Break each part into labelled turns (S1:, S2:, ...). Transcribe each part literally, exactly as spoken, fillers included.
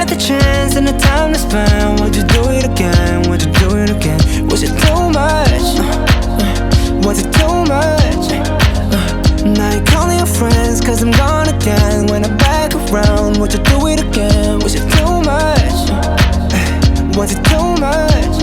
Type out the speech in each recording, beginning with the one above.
S1: had the chance and the time to spend, would you do it again? Would you do it again? Was it too much? Was it too much? Now you're calling your friends cause I'm gone again. When I'm back around, would you do it again? Was it too much? Was it too much?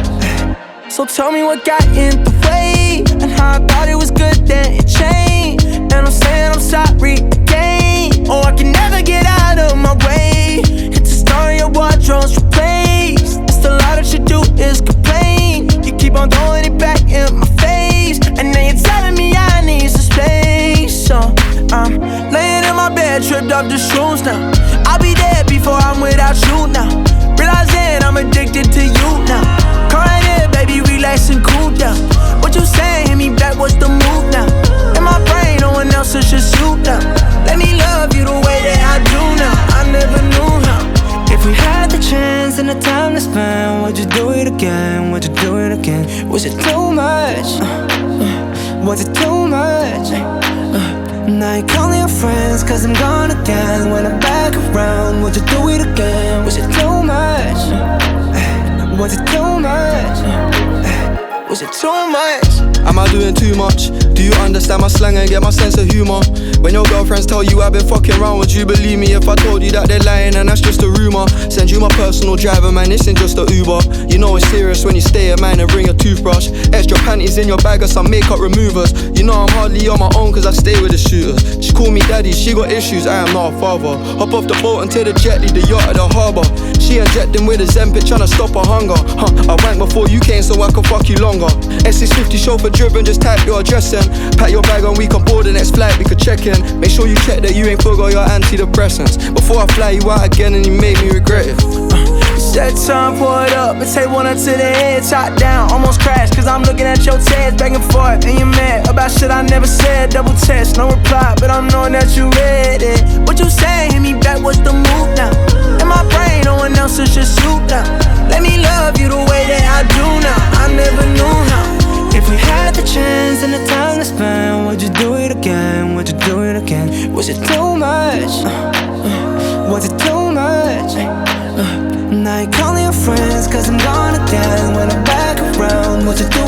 S1: So tell me what got in the way, and how I thought it was good then it changed. And I'm saying I'm sorry again. Oh, I can never get out of my way. It's a story of wardrobes replaced. It's a lot that you do is complain. You keep on throwing it back in my face, and then you're telling me I need some space. So I'm laying in my bed, tripped off the shrooms now. I'll be dead before I'm without you now. Realizing I'm addicted to you now. Come right here, baby, relax and cool down. What you saying? Hit me back, what's the move now? In my brain, no one else, it's just you now. Let me love you the way that I do now. I never knew how. If we had the chance and the time to spend, would you do it again? Would you do it again? Was it too much? Was it too much? Now you're calling your friends cause I'm gone again. When I'm back around, would you do it again? Was it too much? Was it too much? Was it too much?
S2: Am I doing too much? Do you understand my slang and get my sense of humor? When your girlfriends tell you I've been fucking around, would you believe me if I told you that they're lying and that's just a rumor? Send you my personal driver, man, this ain't just a Uber. You know it's serious when you stay at mine and bring a toothbrush. Extra panties in your bag or some makeup removers. You know I'm hardly on my own cause I stay with the shooters. She call me daddy, she got issues, I am not a father. Hop off the boat and take the jetty, the yacht at the harbour. She injecting with a Zempic tryna stop her hunger. Huh, I went before you came so I could fuck you longer. S six fifty chauffeur driven, just type your address in. Pack your bag and we can board the next flight, we could check in. Make sure you check that you ain't forgot your antidepressants before I fly you out again and you made me regret it.
S1: Set time, pour it up, and take one up to the head, top down, almost crash, cause I'm looking at your tears back and forth, and you're mad about shit I never said, double text, no reply, but I'm knowing that you read it. What you saying, hit me back, what's the move now? In my brain, no one else is just you now. Let me love you the way that I do now, I never knew how. If we had the chance and the time to spend, would you do it again, would you do it again? Was it too much? Was it too much? Now you're calling your friends cause I'm gone again. When I'm back around, would you do